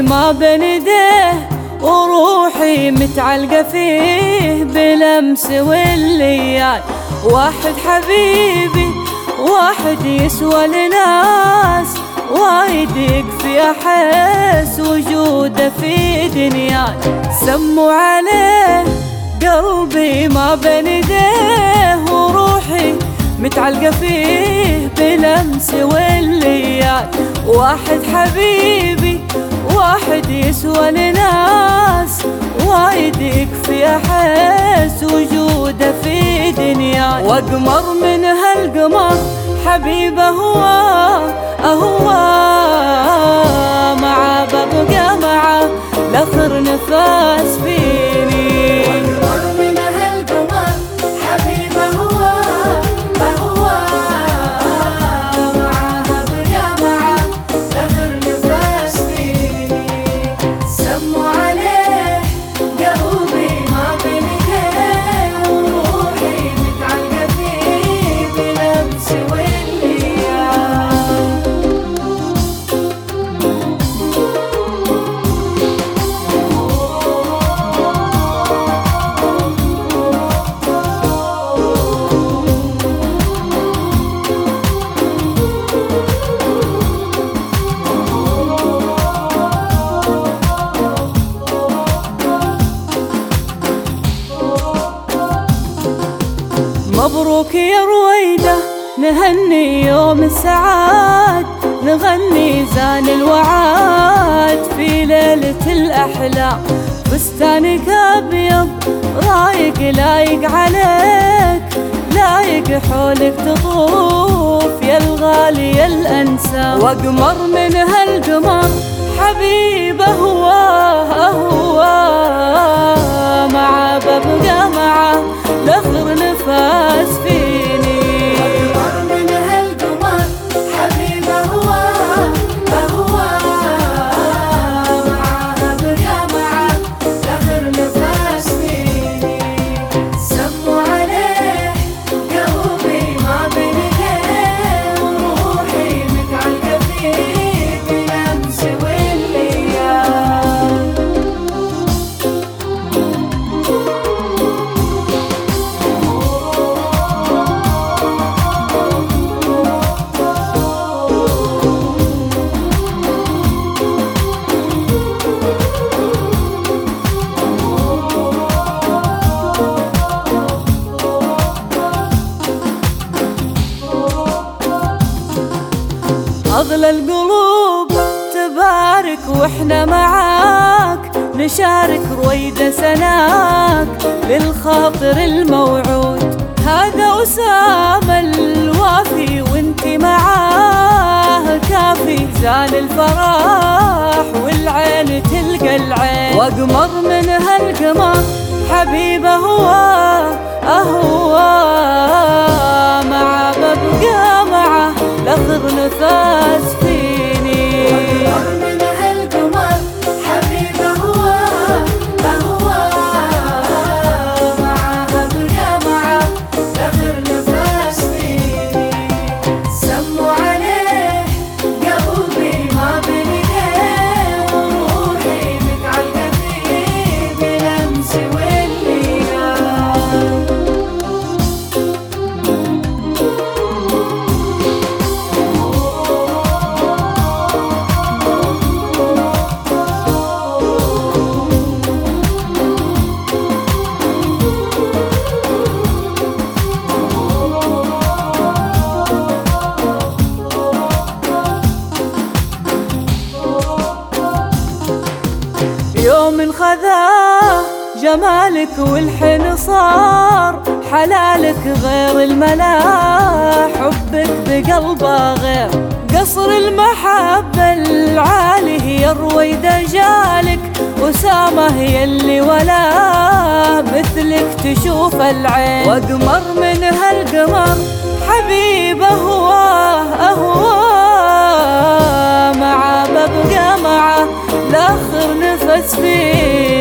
ما بين يديه وروحي متعلقة فيه بلمس والليال. واحد حبيبي واحد يسوى لناس وايد يكفي أحس وجوده في دنياي. سموا عليه قلبي ما بين يديه وروحي متعلقة فيه بلمس والليال. واحد حبيبي واحد يسوى لناس وايد يكفي أحس وجوده في دنياي. وأقمر من هالقمر حبيبه هو معه ببقى معه لاخر نفس فيني. وأقمر من هالقمر حبيبه هو معه ببقى معه لاخر نفس فيني. سموا عليه قلبي ما بين يديه وروحي متعلقة فيه بلمس والليال. مبروك يا رويدة نهني يوم السعاد، نغني زان الوعاد في ليلة الأحلام. فستانك أبيض رايق لايق عليك، لايق حولك تطوف يا الغالي يا الأنسام. وأقمر من هالقمر حبيبه هو معه ببقى معه لاخر نفس فيني. وأقمر من هالقمر حبيبه هو معه ببقى معه لاخر نفس فيني. سموا عليه قلبي ما بين يديه وروحي متعلقة فيه بلمس والليال. أغلى القلوب تبارك وإحنا معاك، نشارك رويدة سناك للخاطر الموعود. هذا أسامة الوافي وانتي معاه كافي، زان الفرح والعين تلقى العين. وأقمر من هالقمر حبيبه هو معه ببقى معه لاخر نفس فيني. وأقمر من هالقمر حبيبه هو معه ببقى معه لاخر نفس فيني. سموا عليه قلبي ما بين يديه وروحي متعلقة فيه بلمس والليال. يوم خذاه جمالك والحين صار حلالك غير الملا، حبك بقلبه غير قصر المحبة العالي. هي رويدة جالك أسامة هي اللي ولا مثلك تشوف العين. وأقمر من هالقمر حبيبه هو معه ببقى معه لاخر نفس فيه.